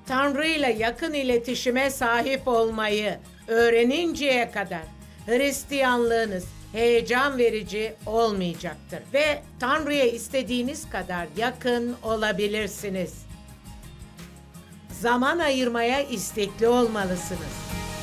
Tanrı ile yakın iletişime sahip olmayı öğreninceye kadar Hristiyanlığınız heyecan verici olmayacaktır ve Tanrı'ya istediğiniz kadar yakın olabilirsiniz. Zaman ayırmaya istekli olmalısınız.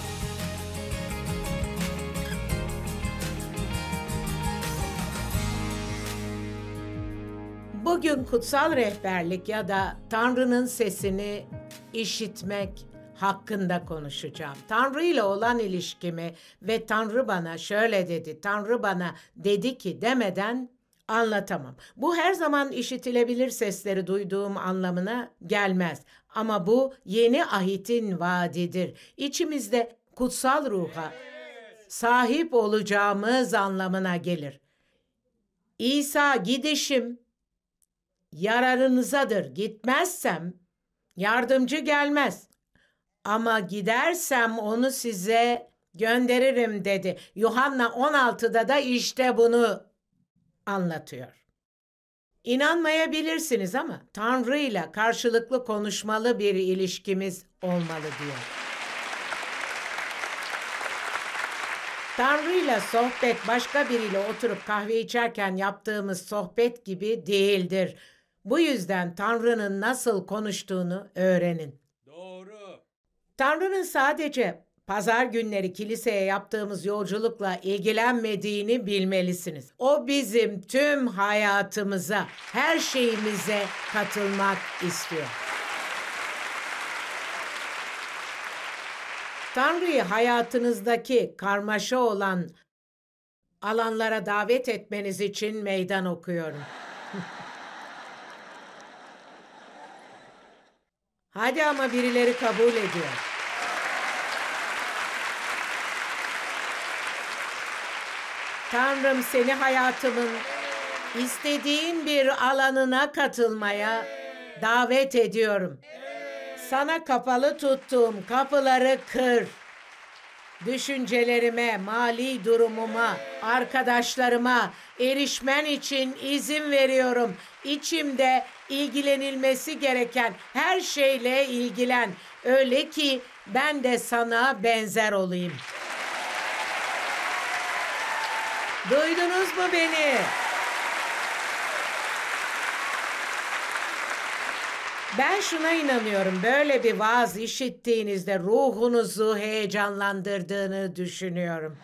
Bugün kutsal rehberlik ya da Tanrı'nın sesini işitmek hakkında konuşacağım. Tanrı ile olan ilişkimi ve Tanrı bana şöyle dedi, Tanrı bana dedi ki demeden anlatamam. Bu her zaman işitilebilir sesleri duyduğum anlamına gelmez. Ama bu yeni ahitin vaadidir. İçimizde kutsal ruha sahip olacağımız anlamına gelir. İsa gidişim yararınızadır. Gitmezsem yardımcı gelmez. Ama gidersem onu size gönderirim dedi. Yuhanna 16'da da işte bunu anlatıyor. İnanmayabilirsiniz ama Tanrı ile karşılıklı konuşmalı bir ilişkimiz olmalı diyor. Tanrı ile sohbet başka biriyle oturup kahve içerken yaptığımız sohbet gibi değildir. Bu yüzden Tanrı'nın nasıl konuştuğunu öğrenin. Doğru. Tanrı'nın sadece pazar günleri kiliseye yaptığımız yolculukla ilgilenmediğini bilmelisiniz. O bizim tüm hayatımıza, her şeyimize katılmak istiyor. Tanrı'yı hayatınızdaki karmaşa olan alanlara davet etmeniz için meydan okuyorum. Hadi ama birileri kabul ediyor. Tanrım seni hayatımın istediğin bir alanına katılmaya davet ediyorum. Sana kapalı tuttuğum kapıları kır. Düşüncelerime, mali durumuma, arkadaşlarıma erişmen için izin veriyorum. İçimde ilgilenilmesi gereken her şeyle ilgilen. Öyle ki ben de sana benzer olayım. Duydunuz mu beni? Ben şuna inanıyorum, böyle bir vaaz işittiğinizde ruhunuzu heyecanlandırdığını düşünüyorum.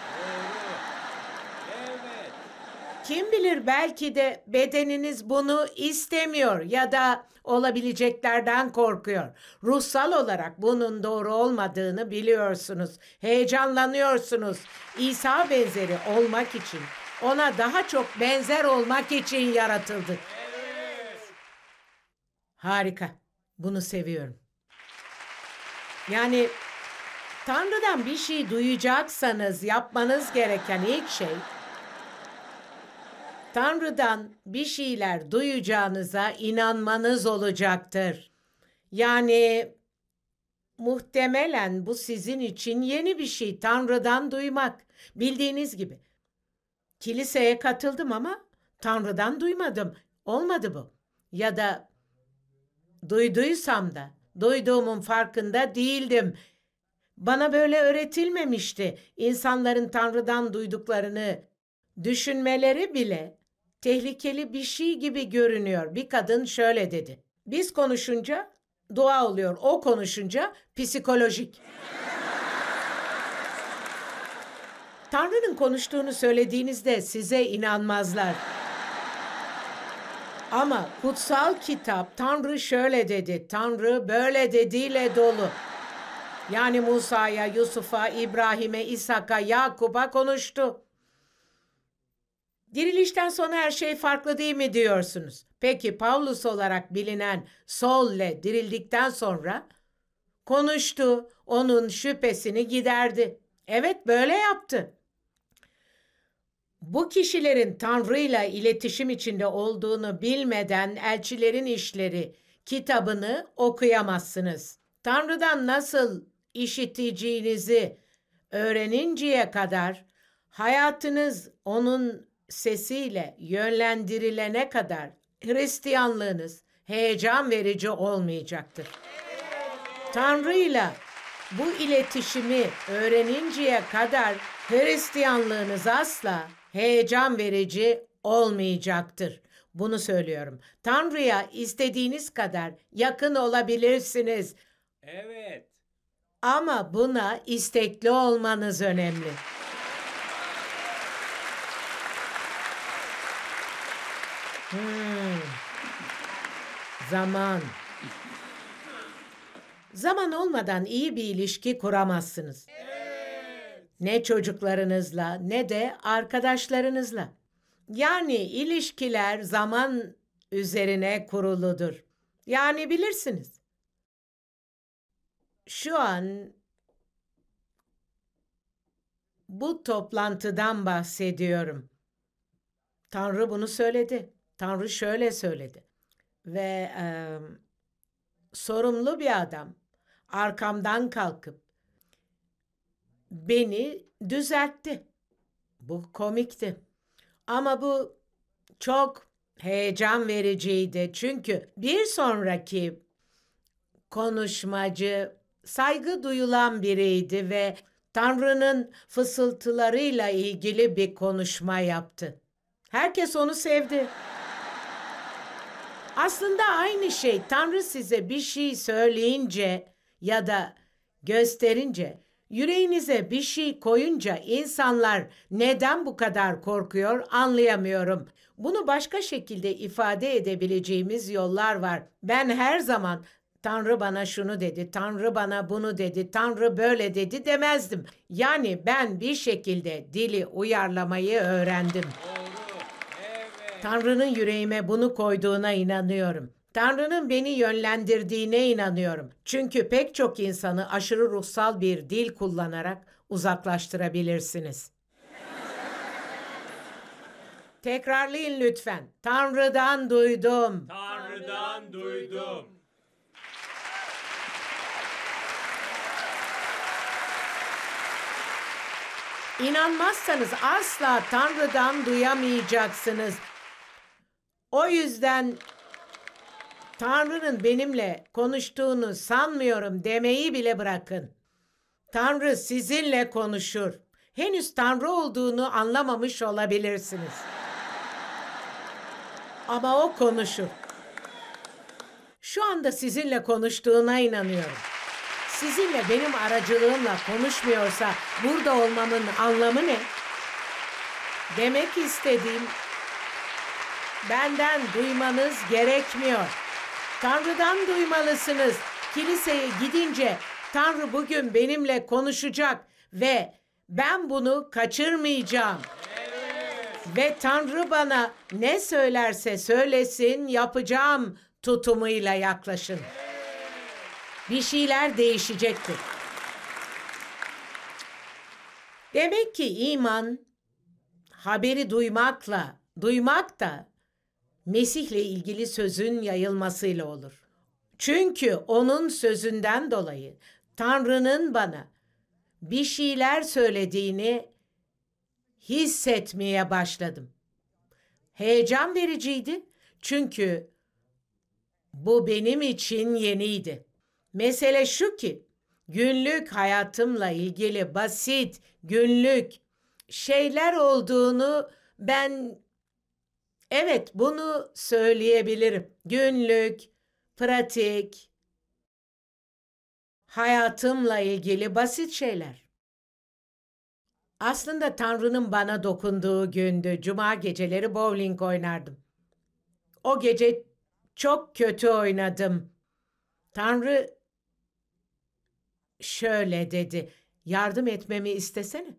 Evet. Kim bilir belki de bedeniniz bunu istemiyor ya da olabileceklerden korkuyor. Ruhsal olarak bunun doğru olmadığını biliyorsunuz. Heyecanlanıyorsunuz. İsa benzeri olmak için, ona daha çok benzer olmak için yaratıldık. Harika. Bunu seviyorum. Yani Tanrı'dan bir şey duyacaksanız yapmanız gereken ilk şey Tanrı'dan bir şeyler duyacağınıza inanmanız olacaktır. Yani muhtemelen bu sizin için yeni bir şey, Tanrı'dan duymak. Bildiğiniz gibi kiliseye katıldım ama Tanrı'dan duymadım. Olmadı bu. Ya da duyduysam da duyduğumun farkında değildim. Bana böyle öğretilmemişti. İnsanların Tanrı'dan duyduklarını düşünmeleri bile tehlikeli bir şey gibi görünüyor. Bir kadın şöyle dedi. Biz konuşunca dua oluyor. O konuşunca psikolojik. Tanrı'nın konuştuğunu söylediğinizde size inanmazlar. Ama kutsal kitap Tanrı şöyle dedi, Tanrı böyle dediğiyle dolu. Yani Musa'ya, Yusuf'a, İbrahim'e, İshak'a, Yakup'a konuştu. Dirilişten sonra her şey farklı değil mi diyorsunuz? Peki Pavlus olarak bilinen Saul'le dirildikten sonra konuştu, onun şüphesini giderdi. Evet böyle yaptı. Bu kişilerin Tanrı'yla iletişim içinde olduğunu bilmeden Elçilerin İşleri kitabını okuyamazsınız. Tanrı'dan nasıl işiteceğinizi öğreninceye kadar hayatınız onun sesiyle yönlendirilene kadar Hristiyanlığınız heyecan verici olmayacaktır. Tanrı'yla bu iletişimi öğreninceye kadar Hristiyanlığınız asla heyecan verici olmayacaktır. Bunu söylüyorum. Tanrı'ya istediğiniz kadar yakın olabilirsiniz. Evet. Ama buna istekli olmanız önemli. Zaman. Zaman olmadan iyi bir ilişki kuramazsınız. Ne çocuklarınızla ne de arkadaşlarınızla. Yani ilişkiler zaman üzerine kuruludur. Yani bilirsiniz. Şu an bu toplantıdan bahsediyorum. Tanrı bunu söyledi. Tanrı şöyle söyledi. Ve sorumlu bir adam arkamdan kalkıp beni düzeltti. Bu komikti. Ama bu çok heyecan vericiydi. Çünkü bir sonraki konuşmacı saygı duyulan biriydi ve Tanrı'nın fısıltılarıyla ilgili bir konuşma yaptı. Herkes onu sevdi. Aslında aynı şey. Tanrı size bir şey söyleyince ya da gösterince, yüreğinize bir şey koyunca insanlar neden bu kadar korkuyor anlayamıyorum. Bunu başka şekilde ifade edebileceğimiz yollar var. Ben her zaman Tanrı bana şunu dedi, Tanrı bana bunu dedi, Tanrı böyle dedi demezdim. Yani ben bir şekilde dili uyarlamayı öğrendim. Tanrı'nın yüreğime bunu koyduğuna inanıyorum. Tanrı'nın beni yönlendirdiğine inanıyorum. Çünkü pek çok insanı aşırı ruhsal bir dil kullanarak uzaklaştırabilirsiniz. Tekrarlayın lütfen. Tanrı'dan duydum. Tanrı'dan duydum. İnanmazsanız asla Tanrı'dan duyamayacaksınız. O yüzden Tanrı'nın benimle konuştuğunu sanmıyorum demeyi bile bırakın. Tanrı sizinle konuşur. Henüz Tanrı olduğunu anlamamış olabilirsiniz. Ama o konuşur. Şu anda sizinle konuştuğuna inanıyorum. Sizinle benim aracılığımla konuşmuyorsa burada olmamın anlamı ne? Demek istediğim, benden duymanız gerekmiyor. Tanrı'dan duymalısınız. Kiliseye gidince Tanrı bugün benimle konuşacak ve ben bunu kaçırmayacağım. Ve Tanrı bana ne söylerse söylesin yapacağım tutumuyla yaklaşın. Bir şeyler değişecektir. Demek ki iman haberi duymak da Mesih'le ilgili sözün yayılmasıyla olur. Çünkü onun sözünden dolayı Tanrı'nın bana bir şeyler söylediğini hissetmeye başladım. Heyecan vericiydi çünkü bu benim için yeniydi. Mesele şu ki, günlük hayatımla ilgili basit, günlük şeyler olduğunu evet bunu söyleyebilirim. Günlük, pratik, hayatımla ilgili basit şeyler. Aslında Tanrı'nın bana dokunduğu gündü. Cuma geceleri bowling oynardım. O gece çok kötü oynadım. Tanrı şöyle dedi, yardım etmemi istesene.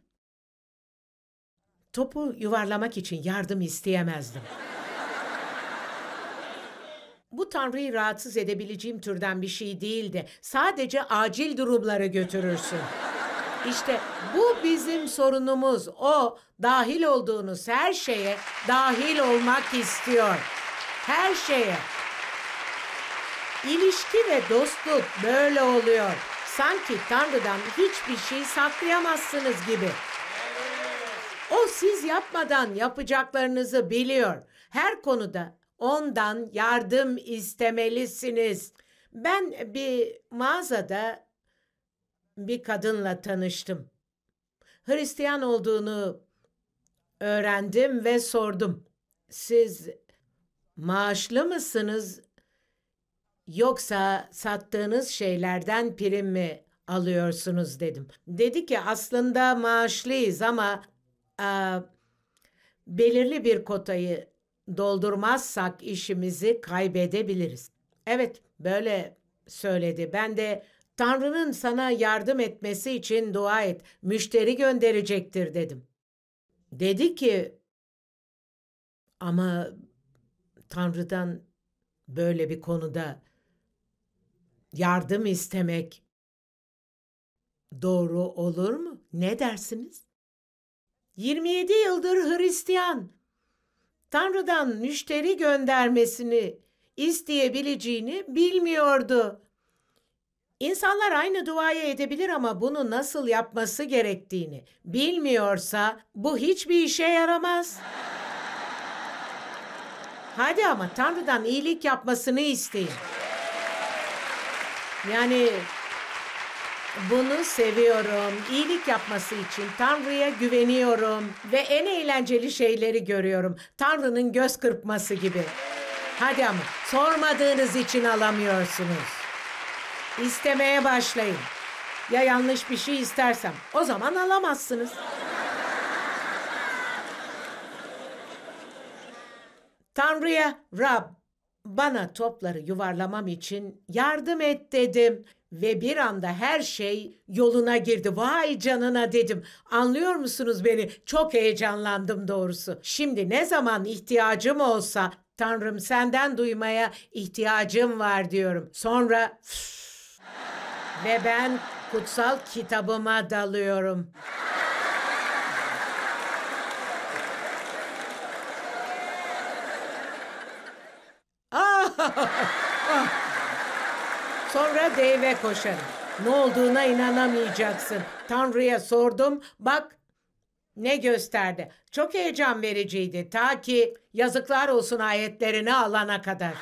Topu yuvarlamak için yardım isteyemezdim. Bu Tanrı'yı rahatsız edebileceğim türden bir şey değildi. Sadece acil durumları götürürsün. İşte bu bizim sorunumuz. O dahil olduğunuz her şeye dahil olmak istiyor. Her şeye. İlişki ve dostluk böyle oluyor. Sanki Tanrı'dan hiçbir şey saklayamazsınız gibi. O siz yapmadan yapacaklarınızı biliyor. Her konuda ondan yardım istemelisiniz. Ben bir mağazada bir kadınla tanıştım. Hristiyan olduğunu öğrendim ve sordum. Siz maaşlı mısınız yoksa sattığınız şeylerden prim mi alıyorsunuz dedim. Dedi ki aslında maaşlıyız ama aa, belirli bir kotayı doldurmazsak işimizi kaybedebiliriz. Evet, böyle söyledi. Ben de Tanrı'nın sana yardım etmesi için dua et. Müşteri gönderecektir dedim. Dedi ki ama Tanrı'dan böyle bir konuda yardım istemek doğru olur mu? Ne dersiniz? 27 yıldır Hristiyan. Tanrı'dan müşteri göndermesini isteyebileceğini bilmiyordu. İnsanlar aynı duayı edebilir ama bunu nasıl yapması gerektiğini bilmiyorsa bu hiçbir işe yaramaz. Hadi ama Tanrı'dan iyilik yapmasını isteyin. Yani bunu seviyorum. İyilik yapması için Tanrı'ya güveniyorum ve en eğlenceli şeyleri görüyorum. Tanrı'nın göz kırpması gibi. Hadi ama sormadığınız için alamıyorsunuz. İstemeye başlayın. Ya yanlış bir şey istersem o zaman alamazsınız. Tanrı'ya Rab bana topları yuvarlamam için yardım et dedim. Ve bir anda her şey yoluna girdi. Vay canına dedim. Anlıyor musunuz beni? Çok heyecanlandım doğrusu. Şimdi ne zaman ihtiyacım olsa Tanrım senden duymaya ihtiyacım var diyorum. Sonra ve ben kutsal kitabıma dalıyorum. Sonra Dave'e koşarım. Ne olduğuna inanamayacaksın. Tanrı'ya sordum. Bak ne gösterdi. Çok heyecan vericiydi. Ta ki yazıklar olsun ayetlerini alana kadar.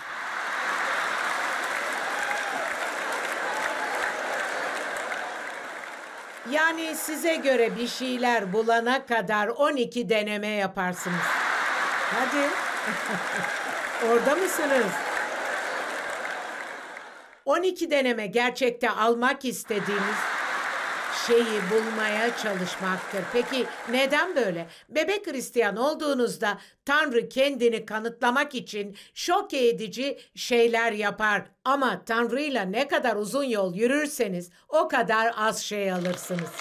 Yani size göre bir şeyler bulana kadar 12 deneme yaparsınız. Hadi. Orada mısınız? 12 deneme gerçekte almak istediğiniz şeyi bulmaya çalışmaktır. Peki neden böyle? Bebek Hristiyan olduğunuzda Tanrı kendini kanıtlamak için şok edici şeyler yapar. Ama Tanrı'yla ne kadar uzun yol yürürseniz o kadar az şey alırsınız.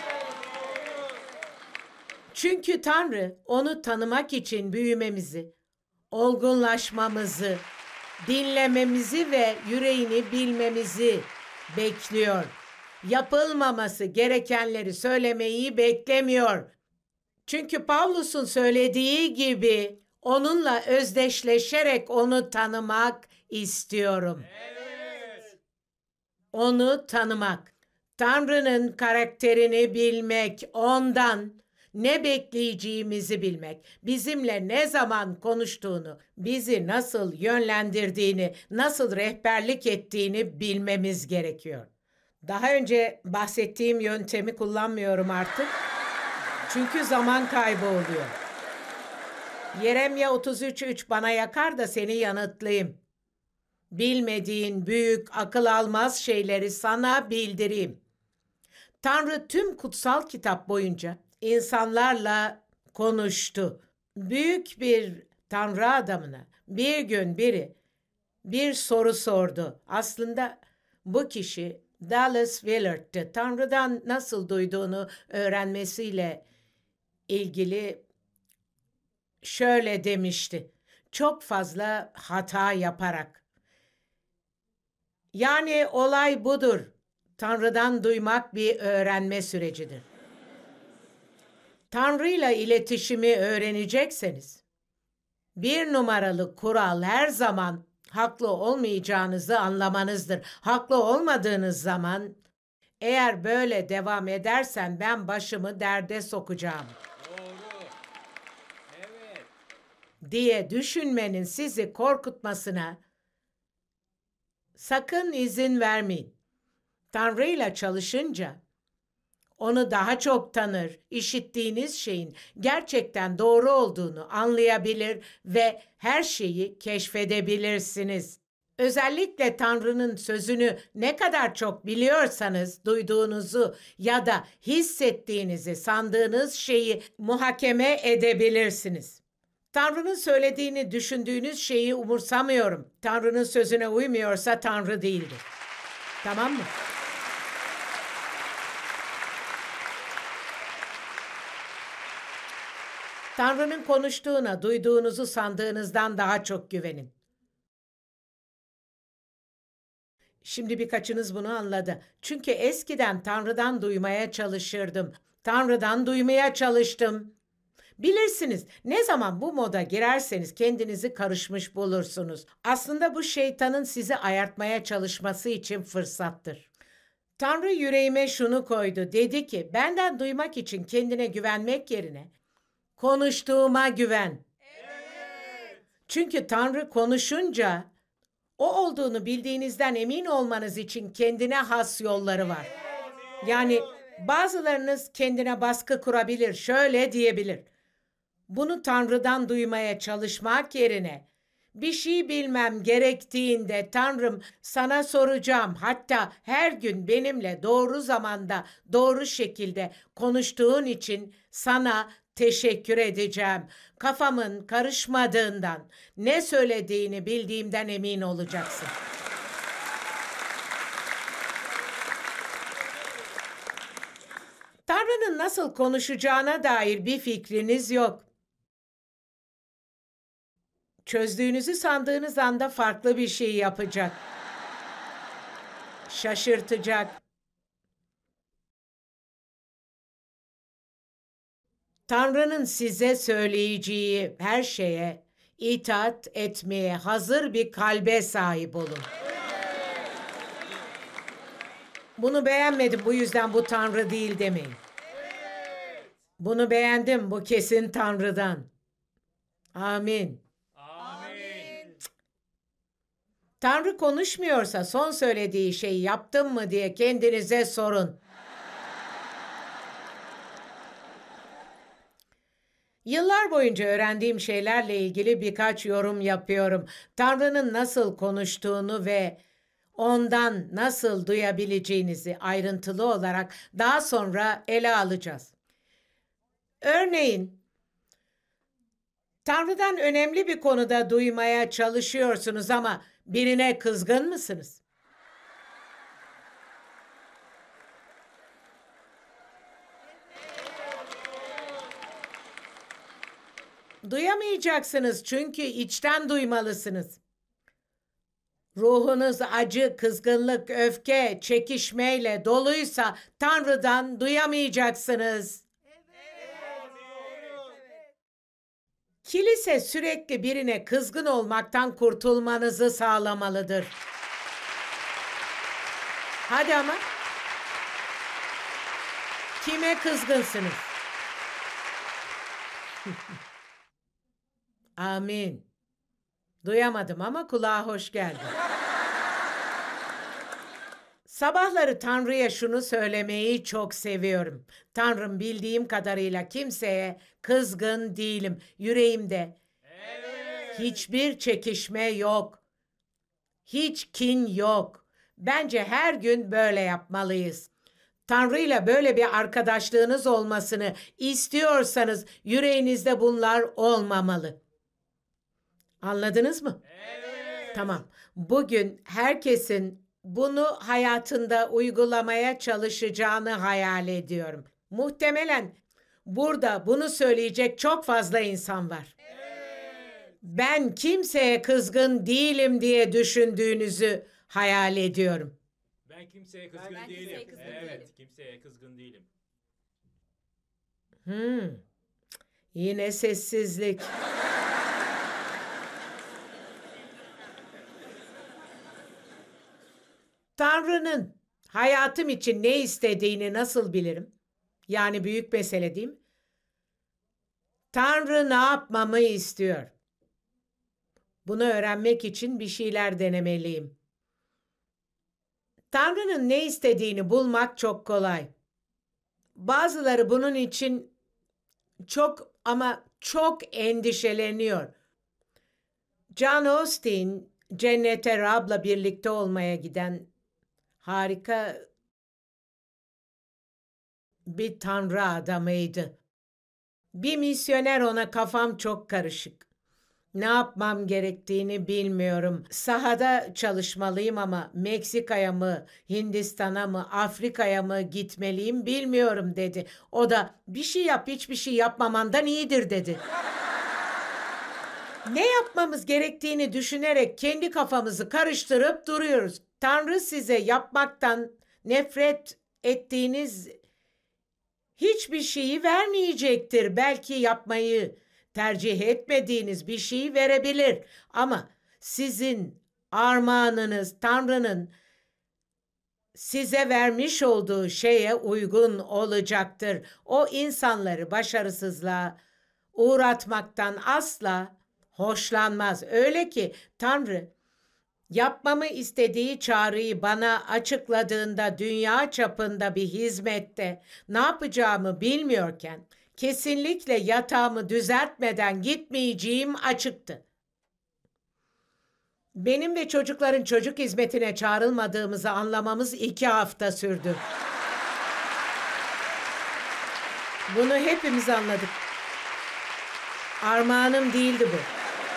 Çünkü Tanrı onu tanımak için büyümemizi, olgunlaşmamızı, dinlememizi ve yüreğini bilmemizi bekliyor. Yapılmaması gerekenleri söylemeyi beklemiyor. Çünkü Pavlus'un söylediği gibi onunla özdeşleşerek onu tanımak istiyorum. Evet. Onu tanımak, Tanrı'nın karakterini bilmek, ondan ne bekleyeceğimizi bilmek, bizimle ne zaman konuştuğunu, bizi nasıl yönlendirdiğini, nasıl rehberlik ettiğini bilmemiz gerekiyor. Daha önce bahsettiğim yöntemi kullanmıyorum artık. Çünkü zaman kaybı oluyor. Yeremye 33:3 bana yakar da seni yanıtlayayım. Bilmediğin büyük akıl almaz şeyleri sana bildireyim. Tanrı tüm kutsal kitap boyunca insanlarla konuştu. Büyük bir Tanrı adamına bir gün biri bir soru sordu. Aslında bu kişi Dallas Willard'tı. Tanrı'dan nasıl duyduğunu öğrenmesiyle ilgili şöyle demişti. Çok fazla hata yaparak. Yani olay budur. Tanrı'dan duymak bir öğrenme sürecidir. Tanrı'yla iletişimi öğrenecekseniz, bir numaralı kural her zaman haklı olmayacağınızı anlamanızdır. Haklı olmadığınız zaman, eğer böyle devam edersen ben başımı derde sokacağım Doğru. Evet. diye düşünmenin sizi korkutmasına Sakın izin vermeyin. Tanrı'yla çalışınca onu daha çok tanır, işittiğiniz şeyin gerçekten doğru olduğunu anlayabilir ve her şeyi keşfedebilirsiniz. Özellikle Tanrı'nın sözünü ne kadar çok biliyorsanız duyduğunuzu ya da hissettiğinizi sandığınız şeyi muhakeme edebilirsiniz. Tanrı'nın söylediğini düşündüğünüz şeyi umursamıyorum. Tanrı'nın sözüne uymuyorsa Tanrı değildir. Tamam mı? Tanrı'nın konuştuğuna duyduğunuzu sandığınızdan daha çok güvenin. Şimdi birkaçınız bunu anladı. Çünkü eskiden Tanrı'dan duymaya çalışırdım. Tanrı'dan duymaya çalıştım. Bilirsiniz, ne zaman bu moda girerseniz kendinizi karışmış bulursunuz. Aslında bu şeytanın sizi ayartmaya çalışması için fırsattır. Tanrı yüreğime şunu koydu. Dedi ki, benden duymak için kendine güvenmek yerine konuştuğuma güven. Çünkü Tanrı konuşunca o olduğunu bildiğinizden emin olmanız için kendine has yolları var. Yani bazılarınız kendine baskı kurabilir, şöyle diyebilir. Bunu Tanrı'dan duymaya çalışmak yerine bir şey bilmem gerektiğinde Tanrım sana soracağım. Hatta her gün benimle doğru zamanda, doğru şekilde konuştuğun için sana teşekkür edeceğim. Kafamın karışmadığından, ne söylediğini bildiğimden emin olacaksın. Tanrı'nın nasıl konuşacağına dair bir fikriniz yok. Çözdüğünüzü sandığınız anda farklı bir şey yapacak. Şaşırtacak. Tanrı'nın size söyleyeceği her şeye itaat etmeye hazır bir kalbe sahip olun. Bunu beğenmedim, bu yüzden bu Tanrı değil demeyin. Bunu beğendim, bu kesin Tanrı'dan. Amin. Amin. Tanrı konuşmuyorsa son söylediği şeyi yaptım mı diye kendinize sorun. Yıllar boyunca öğrendiğim şeylerle ilgili birkaç yorum yapıyorum. Tanrı'nın nasıl konuştuğunu ve ondan nasıl duyabileceğinizi ayrıntılı olarak daha sonra ele alacağız. Örneğin, Tanrı'dan önemli bir konuda duymaya çalışıyorsunuz ama birine kızgın mısınız? Duyamayacaksınız çünkü içten duymalısınız. Ruhunuz acı, kızgınlık, öfke, çekişmeyle doluysa Tanrı'dan duyamayacaksınız. Kilise sürekli birine kızgın olmaktan kurtulmanızı sağlamalıdır. Hadi ama. Kime kızgınsınız? Amin. Duyamadım ama kulağa hoş geldi. Sabahları Tanrı'ya şunu söylemeyi çok seviyorum. Tanrım, bildiğim kadarıyla kimseye kızgın değilim. Yüreğimde hiçbir çekişme yok. Hiç kin yok. Bence her gün böyle yapmalıyız. Tanrı'yla böyle bir arkadaşlığınız olmasını istiyorsanız yüreğinizde bunlar olmamalı. Anladınız mı? Tamam. Bugün herkesin bunu hayatında uygulamaya çalışacağını hayal ediyorum. Muhtemelen burada bunu söyleyecek çok fazla insan var. Ben kimseye kızgın değilim diye düşündüğünüzü hayal ediyorum. Ben kimseye kızgın Ben değilim. kimseye kızgın Evet, değilim. kimseye kızgın değilim. Yine sessizlik. Tanrı'nın hayatım için ne istediğini nasıl bilirim? Yani büyük mesele değil mi? Tanrı ne yapmamı istiyor? Bunu öğrenmek için bir şeyler denemeliyim. Tanrı'nın ne istediğini bulmak çok kolay. Bazıları bunun için çok ama çok endişeleniyor. John Austin, Cennete Rab'la birlikte olmaya giden harika bir Tanrı adamıydı. Bir misyoner ona kafam çok karışık. Ne yapmam gerektiğini bilmiyorum. Sahada çalışmalıyım ama Meksika'ya mı, Hindistan'a mı, Afrika'ya mı gitmeliyim bilmiyorum dedi. O da bir şey yap, hiçbir şey yapmamandan iyidir dedi. Ne yapmamız gerektiğini düşünerek kendi kafamızı karıştırıp duruyoruz. Tanrı size yapmaktan nefret ettiğiniz hiçbir şeyi vermeyecektir. Belki yapmayı tercih etmediğiniz bir şeyi verebilir. Ama sizin armağanınız Tanrı'nın size vermiş olduğu şeye uygun olacaktır. O insanları başarısızlığa uğratmaktan asla hoşlanmaz. Öyle ki Tanrı yapmamı istediği çağrıyı bana açıkladığında dünya çapında bir hizmette ne yapacağımı bilmiyorken kesinlikle yatağımı düzeltmeden gitmeyeceğim açıktı. Benim ve çocukların çocuk hizmetine çağrılmadığımızı anlamamız 2 hafta sürdü. Bunu hepimiz anladık. Armağanım değildi bu.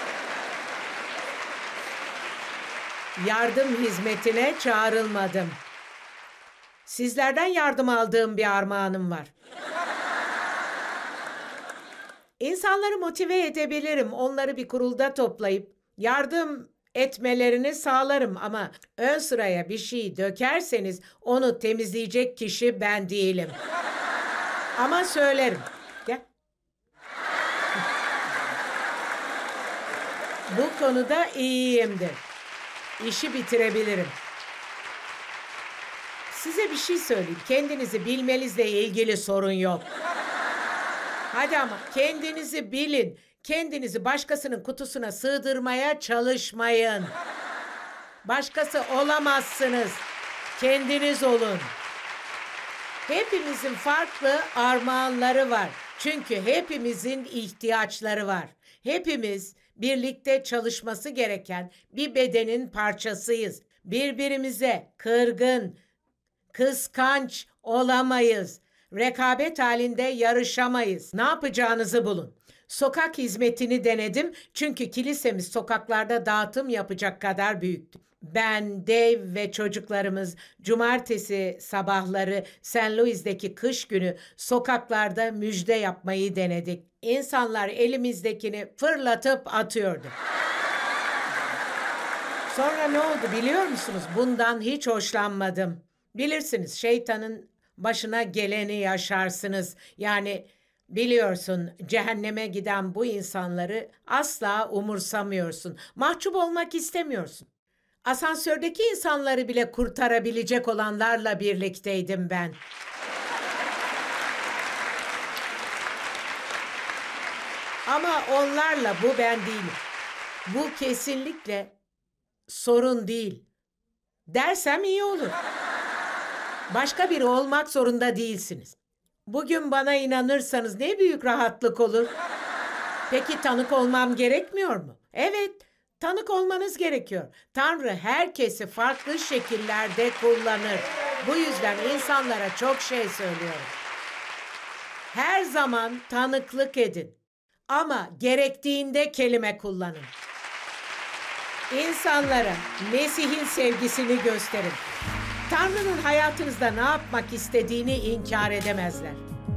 Yardım hizmetine çağrılmadım. Sizlerden yardım aldığım bir armağanım var. İnsanları motive edebilirim. Onları bir kurulda toplayıp yardım etmelerini sağlarım ama ön sıraya bir şey dökerseniz onu temizleyecek kişi ben değilim. Ama söylerim. Gel. Bu konuda iyiyimdir. İşi bitirebilirim. Size bir şey söyleyeyim. Kendinizi bilmenizle ilgili sorun yok. Hadi ama kendinizi bilin. Kendinizi başkasının kutusuna sığdırmaya çalışmayın. Başkası olamazsınız. Kendiniz olun. Hepimizin farklı armağanları var. Çünkü hepimizin ihtiyaçları var. Hepimiz birlikte çalışması gereken bir bedenin parçasıyız. Birbirimize kırgın, kıskanç olamayız. Rekabet halinde yarışamayız. Ne yapacağınızı bulun. Sokak hizmetini denedim çünkü kilisemiz sokaklarda dağıtım yapacak kadar büyüktü. Ben, Dave ve çocuklarımız cumartesi sabahları St. Louis'deki kış günü sokaklarda müjde yapmayı denedik. İnsanlar elimizdekini fırlatıp atıyordu. Sonra ne oldu biliyor musunuz? Bundan hiç hoşlanmadım. Bilirsiniz şeytanın başına geleni yaşarsınız. Yani biliyorsun cehenneme giden bu insanları asla umursamıyorsun. Mahcup olmak istemiyorsun. Asansördeki insanları bile kurtarabilecek olanlarla birlikteydim ben. Ama onlarla bu ben değilim. Bu kesinlikle sorun değil. Dersem iyi olur. Başka biri olmak zorunda değilsiniz. Bugün bana inanırsanız ne büyük rahatlık olur. Peki tanık olmam gerekmiyor mu? Evet, tanık olmanız gerekiyor. Tanrı herkesi farklı şekillerde kullanır. Bu yüzden insanlara çok şey söylüyorum. Her zaman tanıklık edin. Ama gerektiğinde kelime kullanın. İnsanlara Mesih'in sevgisini gösterin. Tanrı'nın hayatınızda ne yapmak istediğini inkar edemezler.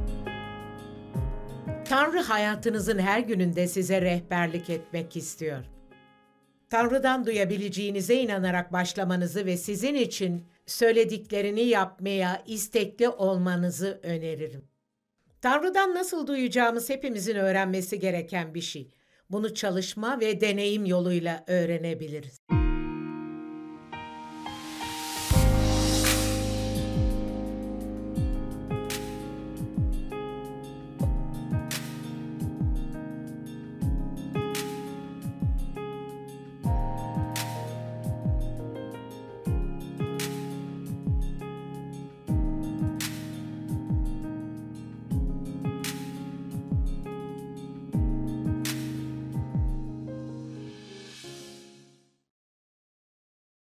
Tanrı hayatınızın her gününde size rehberlik etmek istiyor. Tanrı'dan duyabileceğinize inanarak başlamanızı ve sizin için söylediklerini yapmaya istekli olmanızı öneririm. Tanrı'dan nasıl duyacağımız hepimizin öğrenmesi gereken bir şey. Bunu çalışma ve deneyim yoluyla öğrenebiliriz.